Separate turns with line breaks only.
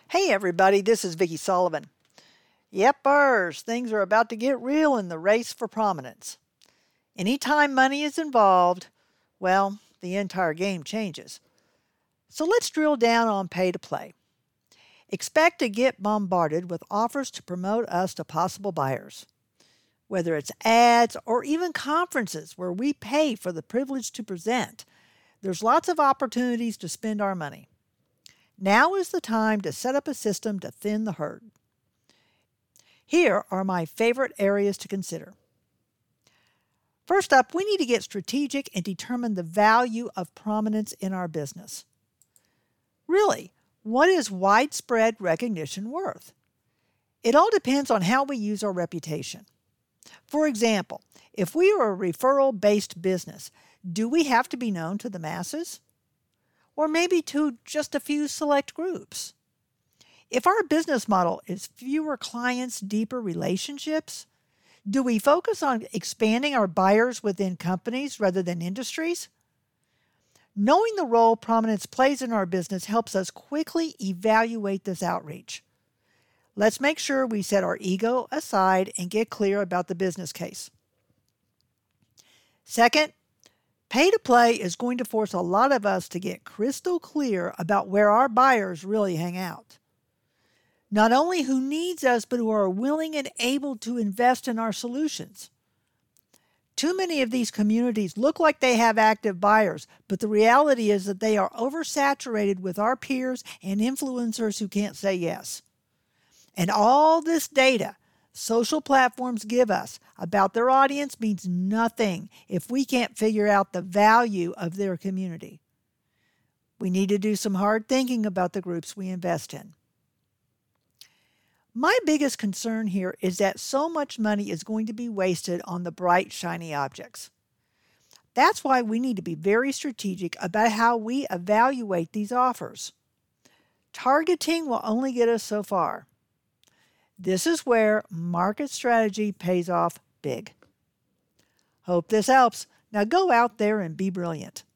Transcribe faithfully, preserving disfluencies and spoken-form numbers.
Hey everybody, this is Vicki Sullivan. Yep, burs, things are about to get real in the race for prominence. Anytime money is involved, well, the entire game changes. So let's drill down on pay to play. Expect to get bombarded with offers to promote us to possible buyers. Whether it's ads or even conferences where we pay for the privilege to present, there's lots of opportunities to spend our money. Now is the time to set up a system to thin the herd. Here are my favorite areas to consider. First up, we need to get strategic and determine the value of prominence in our business. Really, what is widespread recognition worth? It all depends on how we use our reputation. For example, if we are a referral-based business, do we have to be known to the masses? Or maybe to just a few select groups? If our business model is fewer clients, deeper relationships, do we focus on expanding our buyers within companies rather than industries? Knowing the role prominence plays in our business helps us quickly evaluate this outreach. Let's make sure we set our ego aside and get clear about the business case. Second, pay to play is going to force a lot of us to get crystal clear about where our buyers really hang out. Not only who needs us, but who are willing and able to invest in our solutions. Too many of these communities look like they have active buyers, but the reality is that they are oversaturated with our peers and influencers who can't say yes. And all this data social platforms give us about their audience means nothing if we can't figure out the value of their community. We need to do some hard thinking about the groups we invest in. My biggest concern here is that so much money is going to be wasted on the bright, shiny objects. That's why we need to be very strategic about how we evaluate these offers. Targeting will only get us so far. This is where market strategy pays off big. Hope this helps. Now go out there and be brilliant.